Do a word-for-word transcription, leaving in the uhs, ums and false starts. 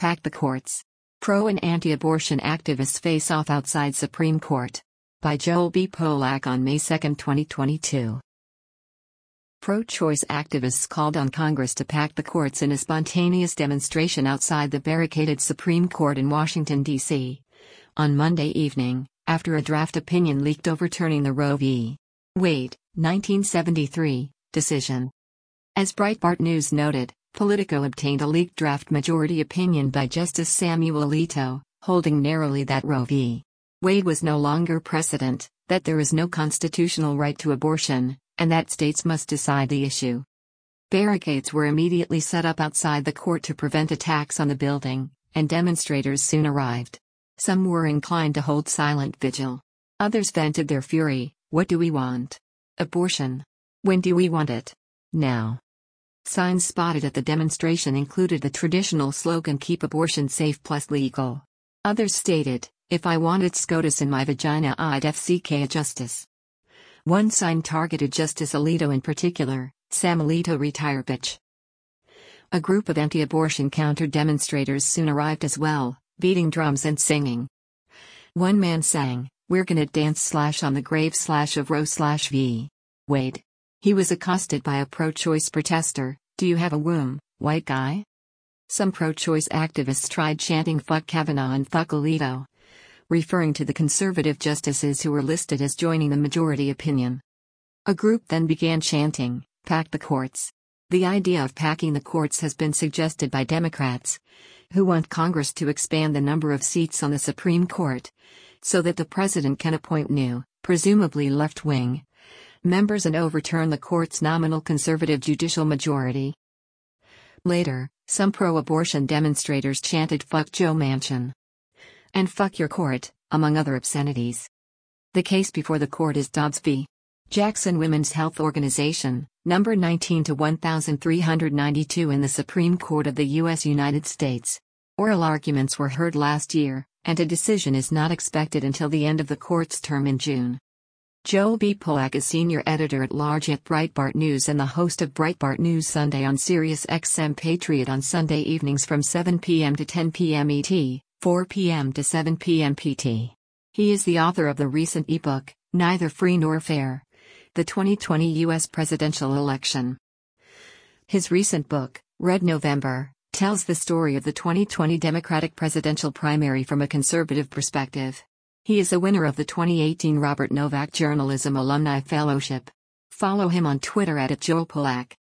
Pack the courts. Pro and anti-abortion activists face off outside Supreme Court. By Joel B. Polak on May second, twenty twenty-two. Pro-choice activists called on Congress to pack the courts in a spontaneous demonstration outside the barricaded Supreme Court in Washington, D C on Monday evening, after a draft opinion leaked overturning the Roe v. Wade, nineteen seventy-three, decision. As Breitbart News noted, Politico obtained a leaked draft majority opinion by Justice Samuel Alito, holding narrowly that Roe v. Wade was no longer precedent, that there is no constitutional right to abortion, and that states must decide the issue. Barricades were immediately set up outside the court to prevent attacks on the building, and demonstrators soon arrived. Some were inclined to hold silent vigil. Others vented their fury. What do we want? Abortion. When do we want it? Now. Signs spotted at the demonstration included the traditional slogan "Keep abortion safe plus legal." Others stated, "If I wanted SCOTUS in my vagina, I'd F C K a justice." One sign targeted Justice Alito in particular, "Sam Alito retire bitch." A group of anti-abortion counter-demonstrators soon arrived as well, beating drums and singing. One man sang, "We're gonna dance slash on the grave slash of Roe slash v. Wade." He was accosted by a pro-choice protester, "Do you have a womb, white guy?" Some pro-choice activists tried chanting "Fuck Kavanaugh" and "Fuck Alito," referring to the conservative justices who were listed as joining the majority opinion. A group then began chanting, "Pack the courts." The idea of packing the courts has been suggested by Democrats, who want Congress to expand the number of seats on the Supreme Court, so that the president can appoint new, presumably left-wing, members and overturn the court's nominal conservative judicial majority. Later, some pro-abortion demonstrators chanted "Fuck Joe Manchin" and "Fuck your court," among other obscenities. The case before the court is Dobbs v. Jackson Women's Health Organization, number nineteen to thirteen ninety-two in the Supreme Court of the U S United States. Oral arguments were heard last year, and a decision is not expected until the end of the court's term in June. Joel B. Polak is senior editor-at-large at Breitbart News and the host of Breitbart News Sunday on Sirius X M Patriot on Sunday evenings from seven p m to ten p m E T, four p m to seven p m P T. He is the author of the recent ebook, Neither Free Nor Fair: The twenty twenty U S Presidential Election. His recent book, Red November, tells the story of the twenty twenty Democratic presidential primary from a conservative perspective. He is a winner of the twenty eighteen Robert Novak Journalism Alumni Fellowship. Follow him on Twitter at Joel Polak.